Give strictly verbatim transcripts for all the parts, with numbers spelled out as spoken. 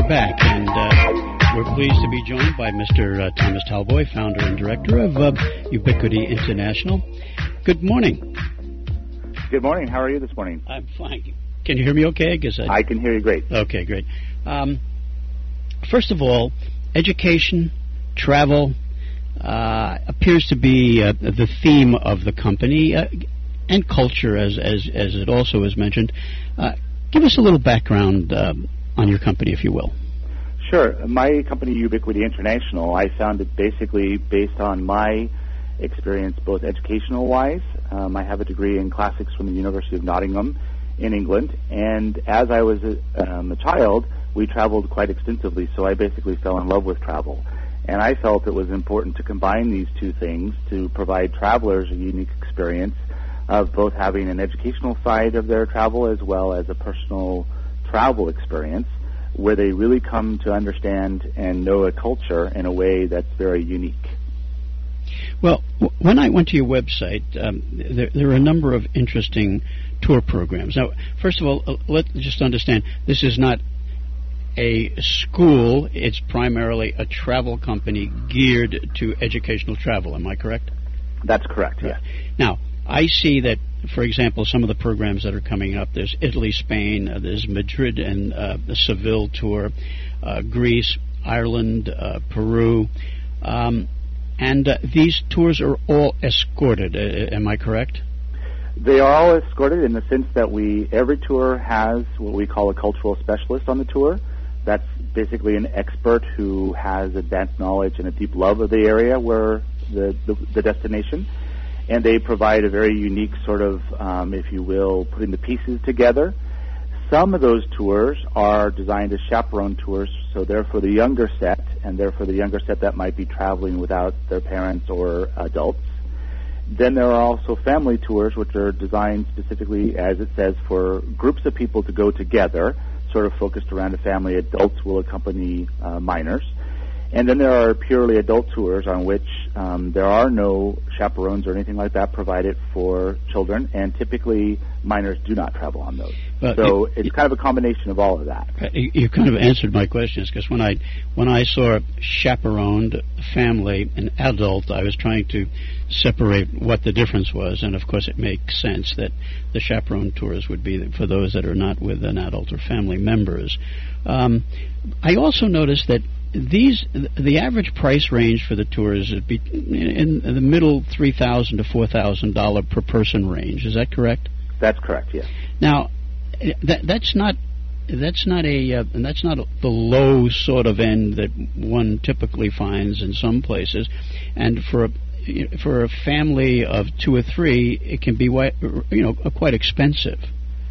back, and uh, we're pleased to be joined by Mister Uh, Thomas Talboy, founder and director of uh, Ubiquity International. Good morning. Good morning. How are you this morning? I'm fine. Can you hear me okay? I guess I... I can hear you great. Okay, great. Um, first of all, education, travel, uh, appears to be uh, the theme of the company, uh, and culture, as, as, as it also is mentioned. Uh, give us a little background uh, on your company, if you will. Sure. My company, Ubiquity International, I founded basically based on my experience, both educational-wise. Um, I have a degree in classics from the University of Nottingham in England, and as I was a, um, a child, we traveled quite extensively, so I basically fell in love with travel. And I felt it was important to combine these two things to provide travelers a unique experience of both having an educational side of their travel as well as a personal travel experience where they really come to understand and know a culture in a way that's very unique. Well, w- when I went to your website, um, there, there are a number of interesting tour programs. Now, first of all, uh, let's just understand, this is not a school. It's primarily a travel company geared to educational travel. Am I correct? That's correct, yeah. Now, I see that, for example, some of the programs that are coming up, there's Italy, Spain, uh, there's Madrid and uh, the Seville tour, uh, Greece, Ireland, uh, Peru. Um, and uh, these tours are all escorted. Uh, am I correct? They are all escorted in the sense that we every tour has what we call a cultural specialist on the tour. That's basically an expert who has advanced knowledge and a deep love of the area where the, the, the destination. And they provide a very unique sort of, um, if you will, putting the pieces together. Some of those tours are designed as chaperone tours, so they're for the younger set, and they're for the younger set that might be traveling without their parents or adults. Then there are also family tours, which are designed specifically, as it says, for groups of people to go together, sort of focused around a family. Adults will accompany uh, minors. And then there are purely adult tours on which um, there are no chaperones or anything like that provided for children, and typically minors do not travel on those. But so you, it's kind of a combination of all of that. You, you kind of answered my questions, because when I when I saw chaperoned, family, and adult, I was trying to separate what the difference was, and of course it makes sense that the chaperone tours would be for those that are not with an adult or family members. Um, I also noticed that These the average price range for the tours is be in the middle three thousand to four thousand dollar per person range. Is that correct? That's correct. Yes. Now, that that's not that's not a uh, that's not a, the low sort of end that one typically finds in some places, and for a for a family of two or three, it can be you know quite expensive.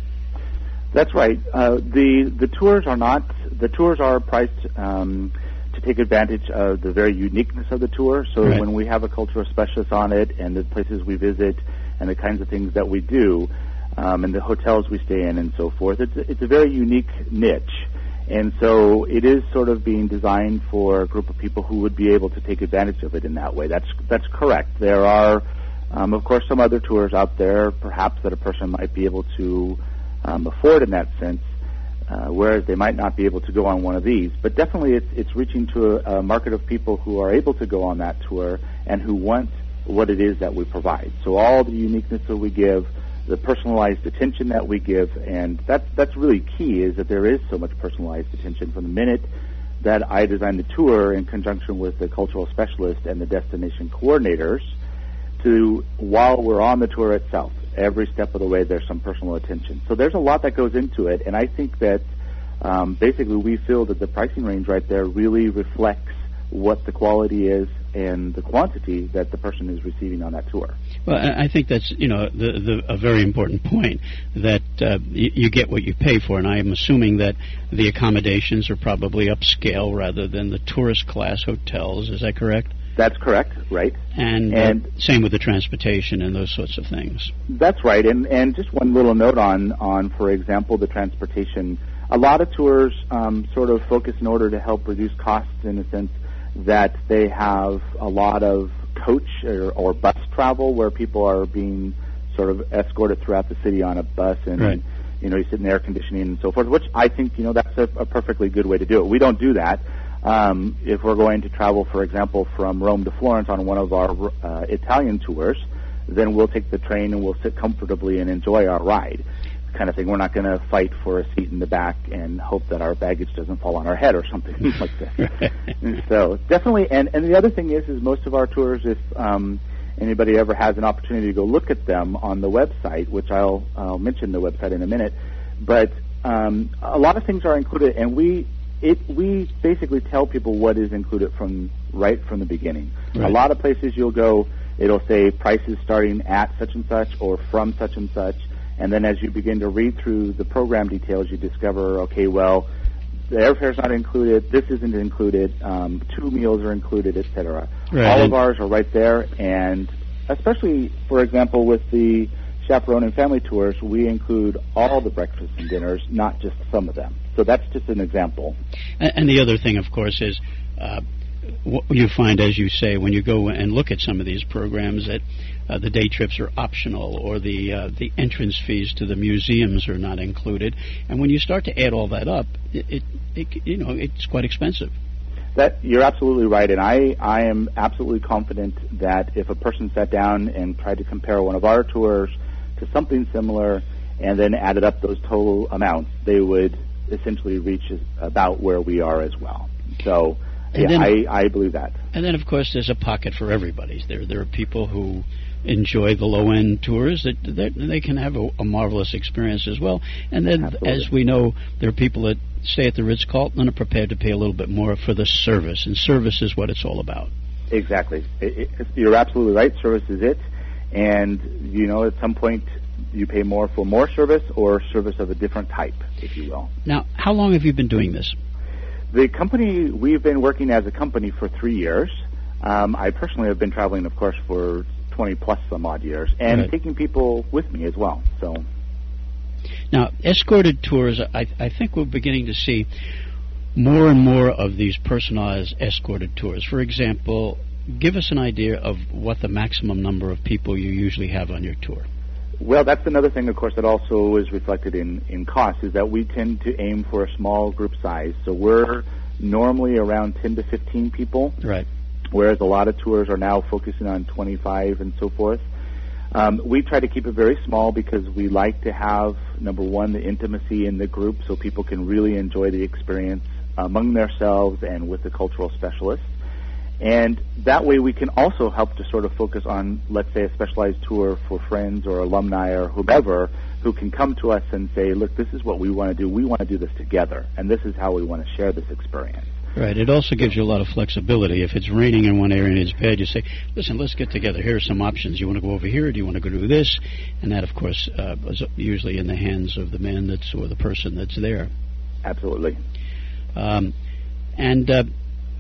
That's right. Uh, the the tours are not the tours are priced um, to take advantage of the very uniqueness of the tour. So right. When we have a cultural specialist on it, and the places we visit, and the kinds of things that we do, um, and the hotels we stay in, and so forth, it's it's a very unique niche. And so it is sort of being designed for a group of people who would be able to take advantage of it in that way. That's that's correct. There are, um, of course, some other tours out there, perhaps that a person might be able to Um, afford in that sense, uh, whereas they might not be able to go on one of these. But definitely it's, it's reaching to a, a market of people who are able to go on that tour and who want what it is that we provide. So all the uniqueness that we give, the personalized attention that we give, and that's, that's really key, is that there is so much personalized attention from the minute that I designed the tour in conjunction with the cultural specialist and the destination coordinators to while we're on the tour itself. Every step of the way, there's some personal attention. So there's a lot that goes into it, and I think that um, basically we feel that the pricing range right there really reflects what the quality is and the quantity that the person is receiving on that tour. Well, I think that's you know the, the, a very important point, that uh, you, you get what you pay for, and I am assuming that the accommodations are probably upscale rather than the tourist class hotels. Is that correct? That's correct, right. And, and uh, same with the transportation and those sorts of things. That's right. And, and just one little note on, on, for example, the transportation. A lot of tours um, sort of focus in order to help reduce costs in a sense that they have a lot of coach or, or bus travel where people are being sort of escorted throughout the city on a bus and right. you know, you sit in the air conditioning and so forth, which I think, you know, that's a, a perfectly good way to do it. We don't do that. Um, if we're going to travel, for example, from Rome to Florence on one of our uh, Italian tours, then we'll take the train and we'll sit comfortably and enjoy our ride, kind of thing. We're not going to fight for a seat in the back and hope that our baggage doesn't fall on our head or something like this. And so definitely, and, and the other thing is, is most of our tours, if um, anybody ever has an opportunity to go look at them on the website, which I'll, I'll mention the website in a minute, but um, a lot of things are included, and we it we basically tell people what is included from right from the beginning. Right. A lot of places you'll go, it'll say prices starting at such and such or from such and such, and then as you begin to read through the program details, you discover, okay, well, the airfare's not included, this isn't included, um, two meals are included, et cetera. Right. All of ours are right there, and especially, for example, with the Chaperone and Family Tours, we include all the breakfasts and dinners, not just some of them. So that's just an example. And, and the other thing, of course, is uh, what you find, as you say, when you go and look at some of these programs, that uh, the day trips are optional, or the uh, the entrance fees to the museums are not included. And when you start to add all that up, it, it, it you know it's quite expensive. That you're absolutely right, and I, I am absolutely confident that if a person sat down and tried to compare one of our tours to something similar and then added up those total amounts, they would essentially reach about where we are as well. So, yeah, then, I, I believe that. And then, of course, there's a pocket for everybody. There there are people who enjoy the low-end tours that, that they can have a, a marvelous experience as well. And then, Absolutely. As we know, there are people that stay at the Ritz-Carlton and are prepared to pay a little bit more for the service, and service is what it's all about. Exactly. It, it, you're absolutely right. Service is it. And, you know, at some point you pay more for more service or service of a different type, if you will. Now, how long have you been doing this? The company, we've been working as a company for three years. Um, I personally have been traveling, of course, for twenty plus some odd years, and right. taking people with me as well. So, now, escorted tours, I, I think we're beginning to see more and more of these personalized escorted tours. For example, give us an idea of what the maximum number of people you usually have on your tour. Well, that's another thing, of course, that also is reflected in, in cost, is that we tend to aim for a small group size. So we're normally around ten to fifteen people. Right. Whereas a lot of tours are now focusing on twenty-five and so forth. Um, we try to keep it very small because we like to have, number one, the intimacy in the group so people can really enjoy the experience among themselves and with the cultural specialists. And that way we can also help to sort of focus on, let's say, a specialized tour for friends or alumni or whomever who can come to us and say, look, this is what we want to do. We want to do this together, and this is how we want to share this experience. Right. It also gives you a lot of flexibility. If it's raining in one area and it's bad, you say, listen, let's get together. Here are some options. You want to go over here? Do you want to go do this? And that, of course, uh, is usually in the hands of the man that's or the person that's there. Absolutely. Um, and uh,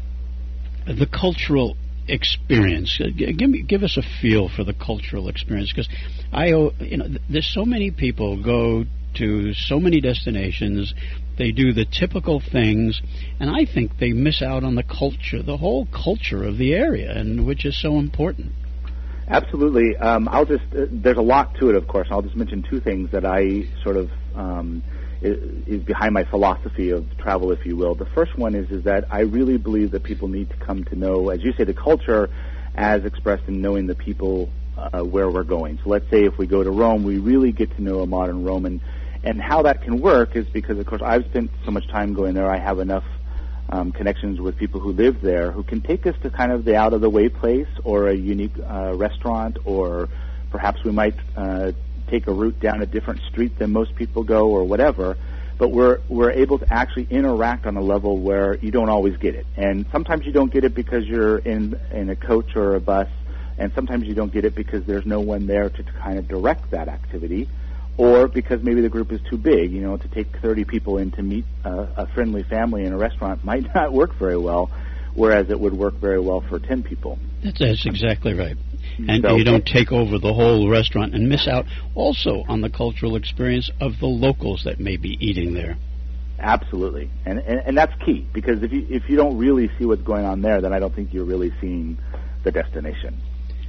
the cultural experience. Uh, give me, give us a feel for the cultural experience, because I, you know, there's so many people go to so many destinations. They do the typical things, and I think they miss out on the culture, the whole culture of the area, and which is so important. Absolutely. Um, I'll just uh, there's a lot to it, of course. I'll just mention two things that I sort of um, is, is behind my philosophy of travel, if you will. The first one is is that I really believe that people need to come to know, as you say, the culture as expressed in knowing the people uh, where we're going. So let's say if we go to Rome, we really get to know a modern Roman. And how that can work is because, of course, I've spent so much time going there. I have enough um, connections with people who live there who can take us to kind of the out-of-the-way place or a unique uh, restaurant, or perhaps we might uh, take a route down a different street than most people go, or whatever. But we're we're able to actually interact on a level where you don't always get it. And sometimes you don't get it because you're in in a coach or a bus, and sometimes you don't get it because there's no one there to, to kind of direct that activity. Or because maybe the group is too big, you know, to take thirty people in to meet a, a friendly family in a restaurant might not work very well, whereas it would work very well for ten people. That's, that's exactly right. And so, you don't take over the whole restaurant and miss out also on the cultural experience of the locals that may be eating there. Absolutely. And, and and that's key, because if you if you don't really see what's going on there, then I don't think you're really seeing the destination.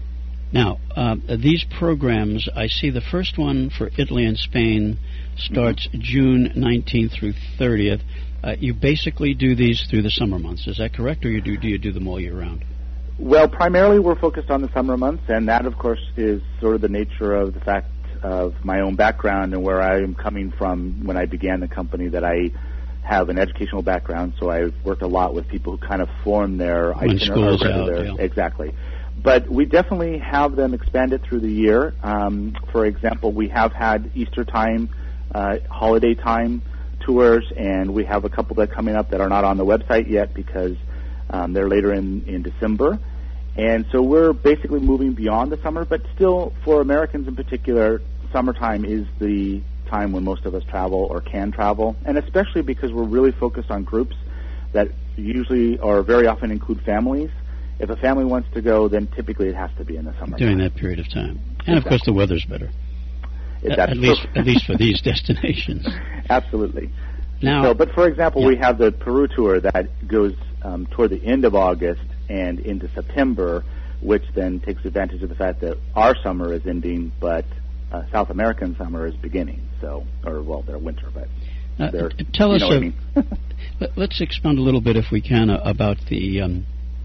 Now, uh, these programs, I see the first one for Italy and Spain starts mm-hmm. June nineteenth through thirtieth. Uh, you basically do these through the summer months. Is that correct, or you do, do you do them all year round? Well, primarily we're focused on the summer months, and that, of course, is sort of the nature of the fact of my own background and where I am coming from when I began the company, that I have an educational background, so I've worked a lot with people who kind of form their itinerary. Yeah. Exactly. But we definitely have them expanded through the year. Um, for example, we have had Easter time, uh, holiday time tours, and we have a couple that are coming up that are not on the website yet because um, they're later in, in December. And so we're basically moving beyond the summer, but still, for Americans in particular, summertime is the time when most of us travel or can travel, and especially because we're really focused on groups that usually or very often include families. If a family wants to go, then typically it has to be in the summer. During that period of time. And, exactly. Of course, the weather's better. At, at least at least for these destinations. Absolutely. Now, so, but, for example, yeah. we have the Peru tour that goes um, toward the end of August and into September, which then takes advantage of the fact that our summer is ending, but uh, South American summer is beginning. So, or, well, their winter, but uh, they're, tell you us, know what uh, I mean. Let's expound a little bit, if we can, uh, about the... Um,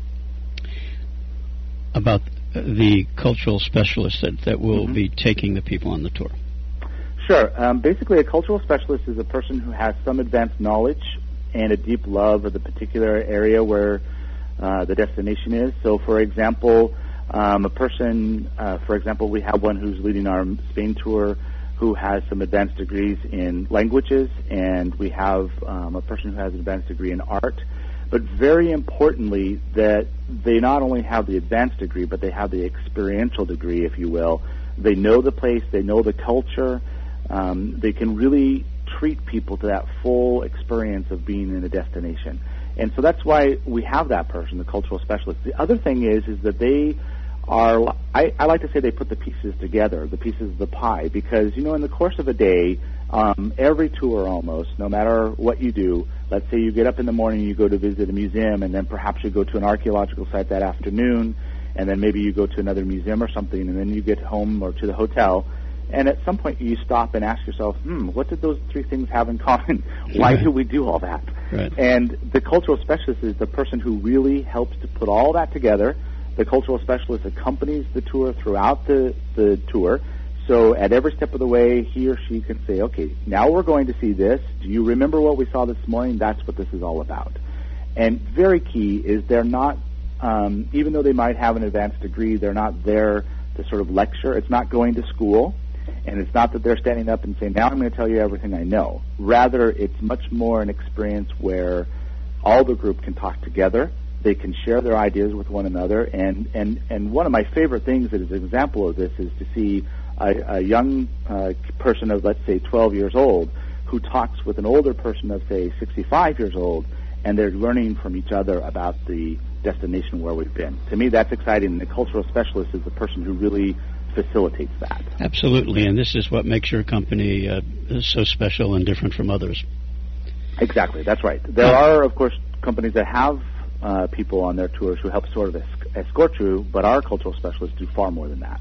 about the cultural specialist that, that will mm-hmm. be taking the people on the tour. Sure. Um, basically, a cultural specialist is a person who has some advanced knowledge and a deep love of the particular area where uh, the destination is. So, for example, um, a person, uh, for example, we have one who's leading our Spain tour who has some advanced degrees in languages, and we have um, a person who has an advanced degree in art. But very importantly, that they not only have the advanced degree, but they have the experiential degree, if you will. They know the place, they know the culture, um, they can really treat people to that full experience of being in a destination. And so that's why we have that person, the cultural specialist. The other thing is, is that they are, I, I like to say they put the pieces together, the pieces of the pie, because, you know, in the course of a day, um, every tour almost, no matter what you do, let's say you get up in the morning, you go to visit a museum, and then perhaps you go to an archaeological site that afternoon, and then maybe you go to another museum or something, and then you get home or to the hotel, and at some point you stop and ask yourself, hmm, what did those three things have in common? Why right. do we do all that? Right. And the cultural specialist is the person who really helps to put all that together. The cultural specialist accompanies the tour throughout the, the tour. So at every step of the way, he or she can say, okay, now we're going to see this. Do you remember what we saw this morning? That's what this is all about. And very key is they're not, um, even though they might have an advanced degree, they're not there to sort of lecture. It's not going to school. And it's not that they're standing up and saying, now I'm going to tell you everything I know. Rather, it's much more an experience where all the group can talk together. They can share their ideas with one another. And, and, and one of my favorite things that is an example of this is to see a, a young uh, person of, let's say, twelve years old who talks with an older person of, say, sixty-five years old, and they're learning from each other about the destination where we've been. To me, that's exciting. And the cultural specialist is the person who really facilitates that. Absolutely, and this is what makes your company uh, so special and different from others. Exactly, that's right. There uh, are, of course, companies that have uh, people on their tours who help sort of esc- escort you, but our cultural specialists do far more than that.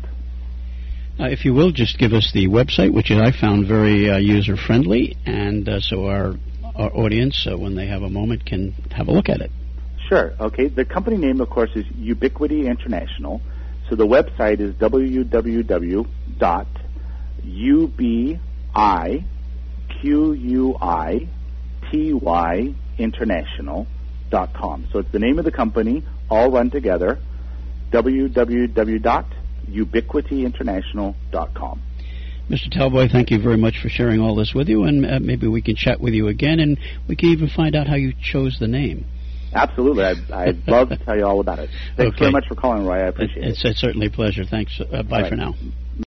Uh, if you will, just give us the website, which I found very uh, user-friendly, and uh, so our, our audience, uh, when they have a moment, can have a look at it. Sure, okay. The company name, of course, is Ubiquity International. So the website is w w w dot u b i q u i t y international dot com. So it's the name of the company, all run together, w w w dot ubiquity international dot com. Mister Talboy, thank you very much for sharing all this with you, and uh, maybe we can chat with you again, and we can even find out how you chose the name. Absolutely. I'd, I'd love to tell you all about it. Thanks okay. very much for calling, Roy. I appreciate it's, it. It's certainly a pleasure. Thanks. Uh, bye right. for now.